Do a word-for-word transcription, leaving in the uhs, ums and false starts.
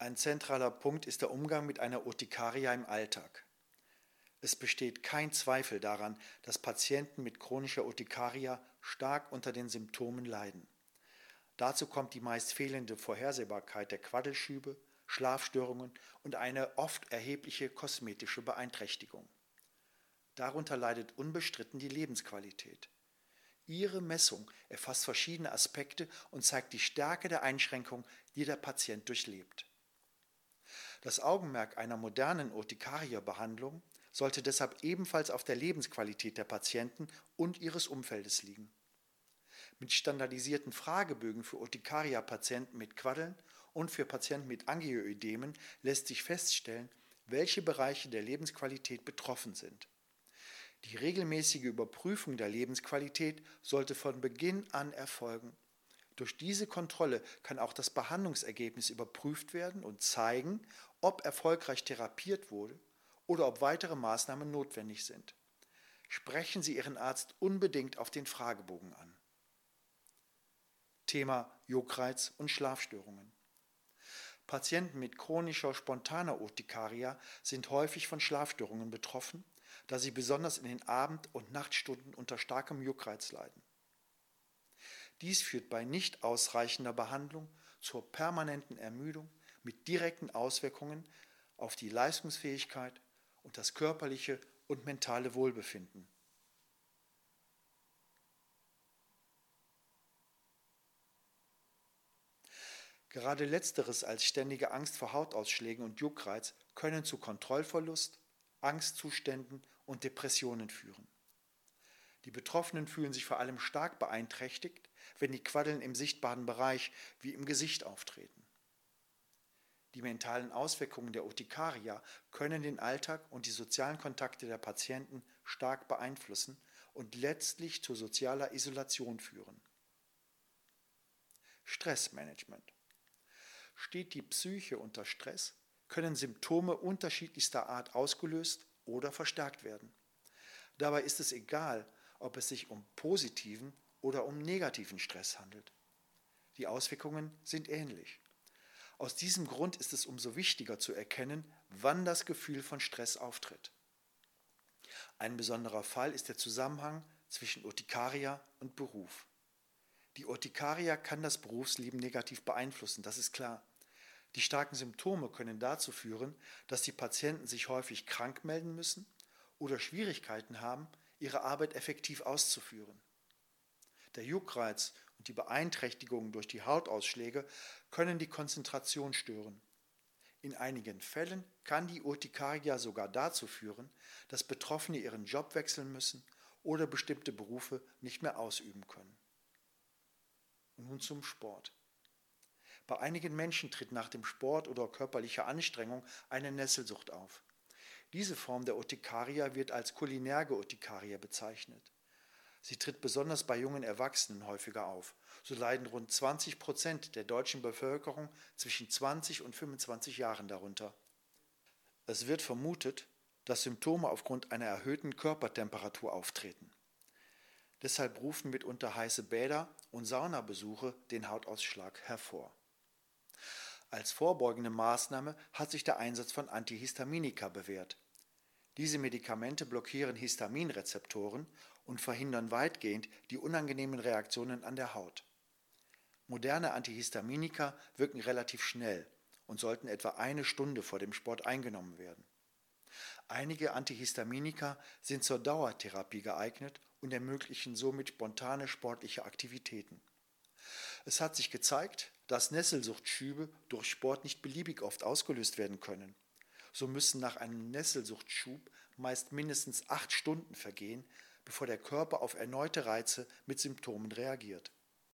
Ein zentraler Punkt ist der Umgang mit einer Urtikaria im Alltag. Es besteht kein Zweifel daran, dass Patienten mit chronischer Urtikaria stark unter den Symptomen leiden. Dazu kommt die meist fehlende Vorhersehbarkeit der Quaddelschübe, Schlafstörungen und eine oft erhebliche kosmetische Beeinträchtigung. Darunter leidet unbestritten die Lebensqualität. Ihre Messung erfasst verschiedene Aspekte und zeigt die Stärke der Einschränkung, die der Patient durchlebt. Das Augenmerk einer modernen Urtikaria-Behandlung sollte deshalb ebenfalls auf der Lebensqualität der Patienten und ihres Umfeldes liegen. Mit standardisierten Fragebögen für Urtikaria-Patienten mit Quaddeln und für Patienten mit Angioödemen lässt sich feststellen, welche Bereiche der Lebensqualität betroffen sind. Die regelmäßige Überprüfung der Lebensqualität sollte von Beginn an erfolgen. Durch diese Kontrolle kann auch das Behandlungsergebnis überprüft werden und zeigen, ob erfolgreich therapiert wurde oder ob weitere Maßnahmen notwendig sind. Sprechen Sie Ihren Arzt unbedingt auf den Fragebogen an. Thema Juckreiz und Schlafstörungen. Patienten mit chronischer spontaner Urtikaria sind häufig von Schlafstörungen betroffen, da sie besonders in den Abend- und Nachtstunden unter starkem Juckreiz leiden. Dies führt bei nicht ausreichender Behandlung zur permanenten Ermüdung mit direkten Auswirkungen auf die Leistungsfähigkeit und das körperliche und mentale Wohlbefinden. Gerade letzteres als ständige Angst vor Hautausschlägen und Juckreiz können zu Kontrollverlust, Angstzuständen und Depressionen führen. Die Betroffenen fühlen sich vor allem stark beeinträchtigt, wenn die Quaddeln im sichtbaren Bereich wie im Gesicht auftreten. Die mentalen Auswirkungen der Urtikaria können den Alltag und die sozialen Kontakte der Patienten stark beeinflussen und letztlich zu sozialer Isolation führen. Stressmanagement. Steht die Psyche unter Stress, können Symptome unterschiedlichster Art ausgelöst oder verstärkt werden. Dabei ist es egal, ob es sich um positiven oder um negativen Stress handelt. Die Auswirkungen sind ähnlich. Aus diesem Grund ist es umso wichtiger zu erkennen, wann das Gefühl von Stress auftritt. Ein besonderer Fall ist der Zusammenhang zwischen Urtikaria und Beruf. Die Urtikaria kann das Berufsleben negativ beeinflussen, das ist klar. Die starken Symptome können dazu führen, dass die Patienten sich häufig krank melden müssen oder Schwierigkeiten haben, ihre Arbeit effektiv auszuführen. Der Juckreiz und die Beeinträchtigungen durch die Hautausschläge können die Konzentration stören. In einigen Fällen kann die Urtikaria sogar dazu führen, dass Betroffene ihren Job wechseln müssen oder bestimmte Berufe nicht mehr ausüben können. Und nun zum Sport. Bei einigen Menschen tritt nach dem Sport oder körperlicher Anstrengung eine Nesselsucht auf. Diese Form der Urtikaria wird als cholinerge Urtikaria bezeichnet. Sie tritt besonders bei jungen Erwachsenen häufiger auf. So leiden rund zwanzig Prozent der deutschen Bevölkerung zwischen zwanzig und fünfundzwanzig Jahren darunter. Es wird vermutet, dass Symptome aufgrund einer erhöhten Körpertemperatur auftreten. Deshalb rufen mitunter heiße Bäder und Saunabesuche den Hautausschlag hervor. Als vorbeugende Maßnahme hat sich der Einsatz von Antihistaminika bewährt. Diese Medikamente blockieren Histaminrezeptoren und verhindern weitgehend die unangenehmen Reaktionen an der Haut. Moderne Antihistaminika wirken relativ schnell und sollten etwa eine Stunde vor dem Sport eingenommen werden. Einige Antihistaminika sind zur Dauertherapie geeignet und ermöglichen somit spontane sportliche Aktivitäten. Es hat sich gezeigt, dass Nesselsuchtschübe durch Sport nicht beliebig oft ausgelöst werden können. So müssen nach einem Nesselsuchtschub meist mindestens acht Stunden vergehen, bevor der Körper auf erneute Reize mit Symptomen reagiert.